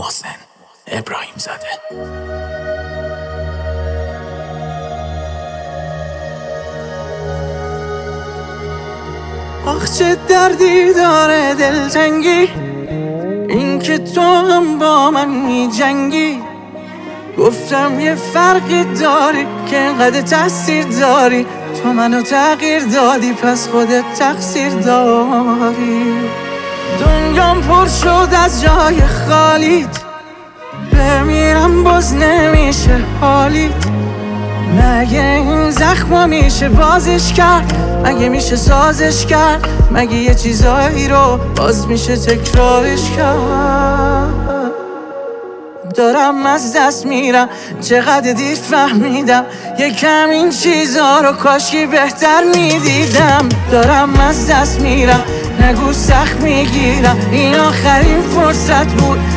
محسن ابراهیم زاده. آخ چه دردی داره دلتنگی، این که تو هم با من می جنگی. گفتم یه فرقی داری که انقدر تاثیر داری، تو منو تغییر دادی پس خودت تقصیر داری. دنیام پر شد از جای خالیت، بمیرم باز نمیشه حالیت. مگه این زخما میشه بازش کرد؟ مگه میشه سازش کرد؟ مگه یه چیزایی رو باز میشه تکرارش کرد؟ دارم از دست میرم، چقدر دیر فهمیدم یکم این چیزا رو کاشکی بهتر میدیدم. دارم از دست میرم، نگو سخت میگیرم، این آخرین فرصت بود